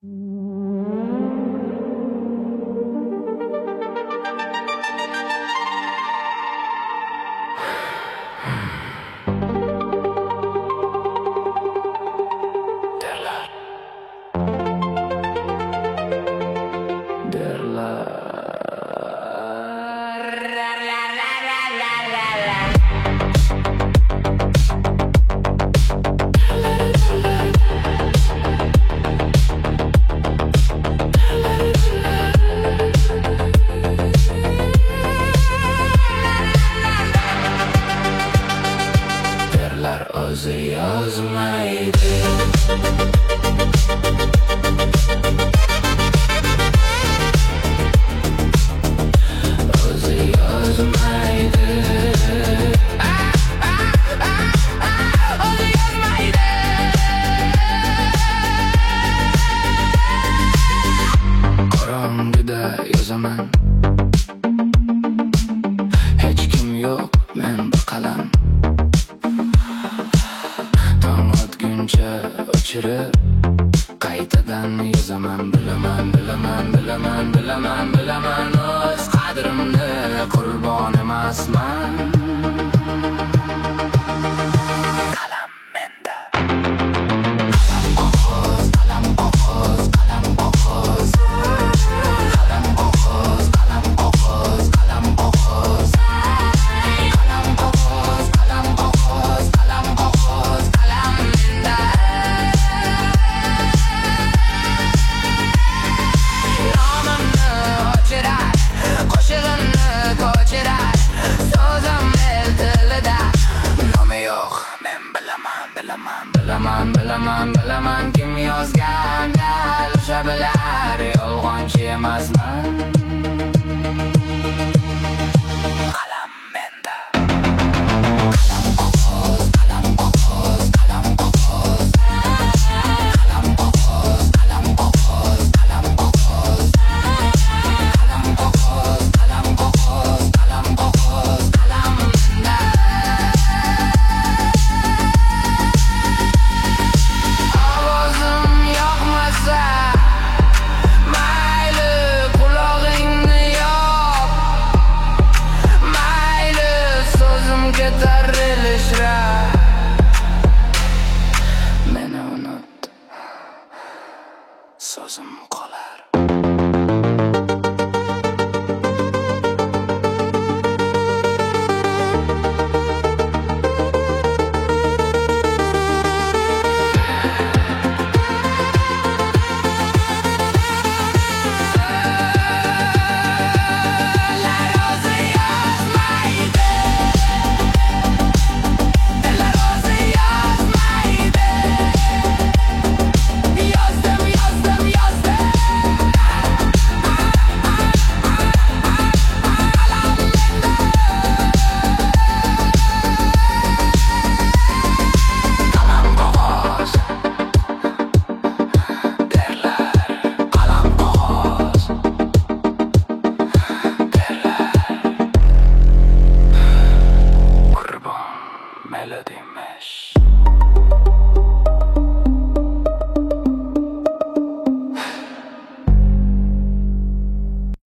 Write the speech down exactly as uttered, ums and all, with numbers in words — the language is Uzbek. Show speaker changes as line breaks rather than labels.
O'zi yozmaydi. O'zi yozmaydi. O'zi yozmaydi. Qorong'ida yozaman. Hech kim yo'q, men bir qalam. O'chirib qaytadan yozaman. Bilaman, bilaman, bilaman, bilaman, bilaman o'z qadrimni qurbon emasman. Qalam menda. Qalam qog'oz, qalam qog'oz, qalam qog'oz. Qalam qog'oz, qalam qog'oz, qalam qog'oz. Qalam qog'oz, qalam qog'oz, qalam qog'oz, qalam menda. Bilaman, bilaman, bilaman kim yozgan o'sha bilar yolg'onchi emasman. Qalam menda. Qalam qog'oz, qalam qog'oz, qalam qog'oz, qalam qog'oz, qalam qog'oz, qalam qog'oz, qalam qog'oz, qalam qog'oz, qalam qog'oz, qalam menda. Meni unut, so'zim qolar.